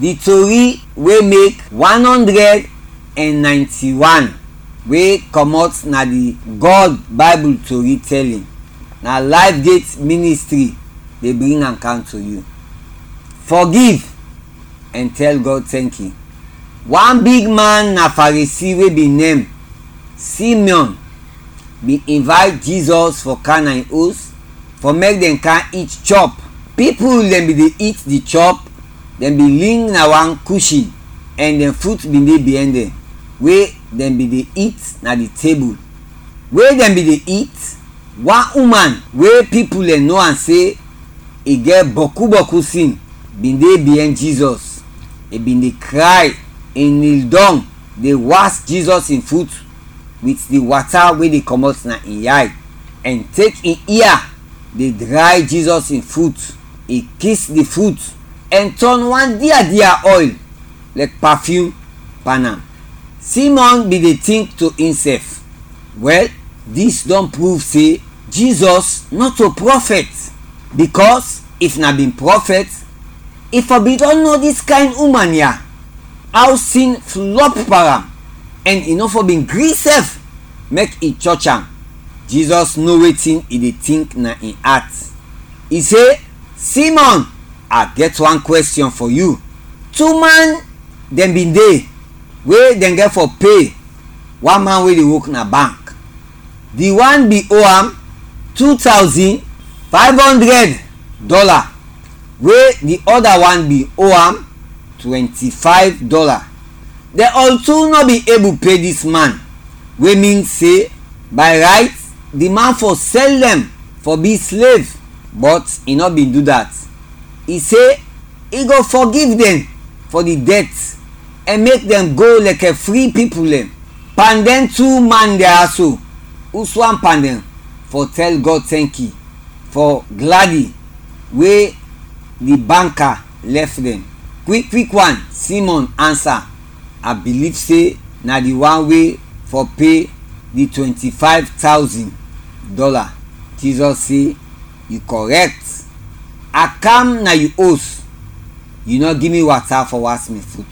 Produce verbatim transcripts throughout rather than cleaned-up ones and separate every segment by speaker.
Speaker 1: the tori wey make one hundred and ninety-one wey comot na the God Bible tori telling. Na Life Gate Ministry dey bring am come to you. Forgive and tell God thank you. One big man na Pharisee wey be named Simeon bin invite Jesus for Cana im house for make dem can eat chop. People dem bin dey eat the chop, dem bin lean na one cushion and dem fruit bin dey behind dem wey dem bin dey eat na the table. Wey dem bin dey eat, one woman wey people dem know am say e get boku boku sin bin dey behind Jesus. E bin dey cry, e kneel down dey wash Jesus im foot with the water wey dey comot na im eye, and take im ear dey dry Jesus im foot. E kiss the foot and turn one dear dear oil like perfume pan am. Simon bin dey think to himself, well, this don prove say Jesus not a prophet, because if na been prophet, e for be don know this kind woman here, how sin flop for am, and e no for been gree sef make e church am. Jesus know wetin e dey think na im heart. E say, Simon, I get one question for you. Two man dem bin dey wey dem get for pay one man wey dey work na bank. The one be owe am two thousand five hundred dollar, wey the other one be owe am twenty-five dollar. Dem all two no be able pay this man, wey mean say by right the man for sell them for be slave, but e no bin do that. E say e go forgive them for the debt and make them go like a free people dem. Pandem two man there also, who's one pandem for tell God thank you for gladi wey the banker left them. Quick quick one, Simon answer, I believe say na the one wey for pay the twenty-five thousand dollar. Jesus say, you correct. I come na you house, you no give me water for wash me foot.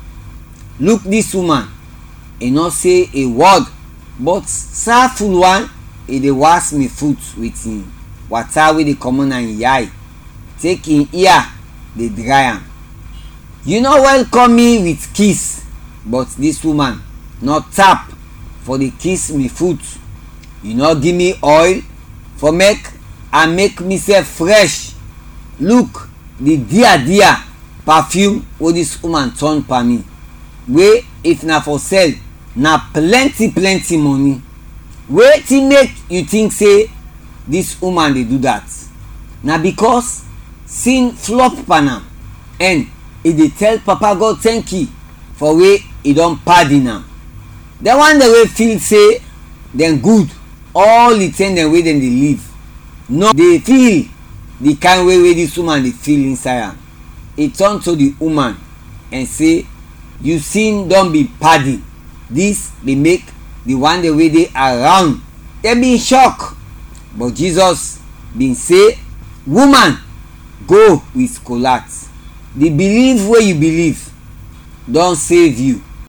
Speaker 1: Look this woman, e no say a word, but full one e dey wash me foot with him water wey dey comot na im eye, take him ear dey dry am. You no welcome me with kiss, but this woman not tap for the kiss me foot. You no give me oil for make and make myself fresh. Look the dear dear perfume wey this woman turn for me, wey if na for sell na plenty plenty money. Wetin make you think say this woman dey do that? Na because sin flop pan am, and e dey tell Papa God thank you for wey e don pardon am. The one dey wey feel say dem good all the time dem wey dem dey live, no dey feel the kind way wey this woman dey feel inside am. E turn to the woman and say, you sin don be pardon. This dey make the one dey wey dey around dem be shock, but Jesus bin say, woman, go with colat. The belief wey you believe don save you.